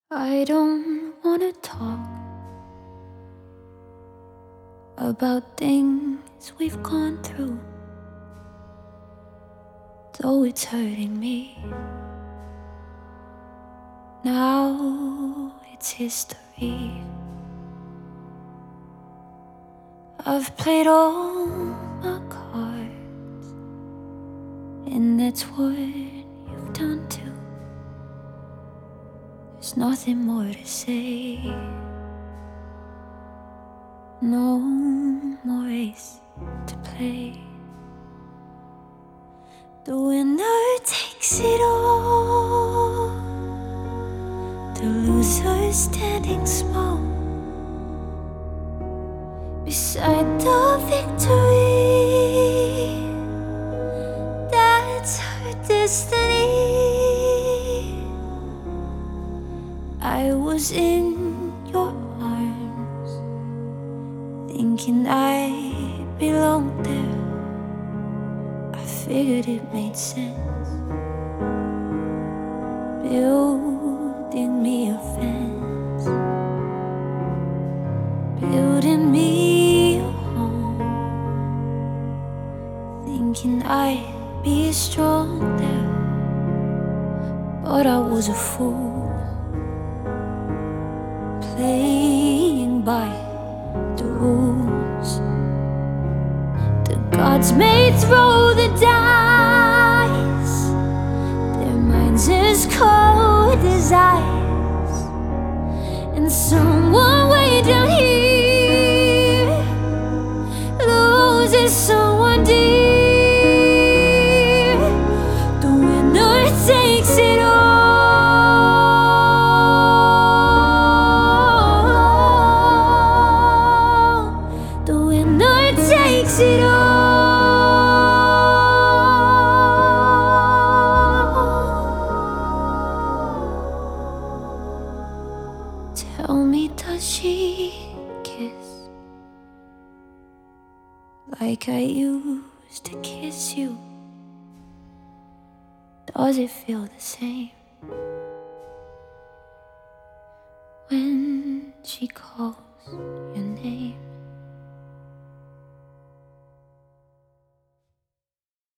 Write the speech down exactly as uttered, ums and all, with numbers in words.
I don't wanna talk about things we've gone through, though it's hurting me. Now it's history. I've played all my cards, and that's what you've done too. There's nothing more to say. No more ace to play. The winner takes it all, the loser standing small beside the victory. That's her destiny. I was in your arms, thinking I belonged there. I figured it made sense, building me a fence, building me a home, thinking I'd be strong there. But I was a fool, playing by the rules. The gods may throw the dice, their minds as cold as ice, and someone way down here loses someone dear. The winner takes it all. Takes it all. Tell me, does she kiss like I used to kiss you? Does it feel the same when she calls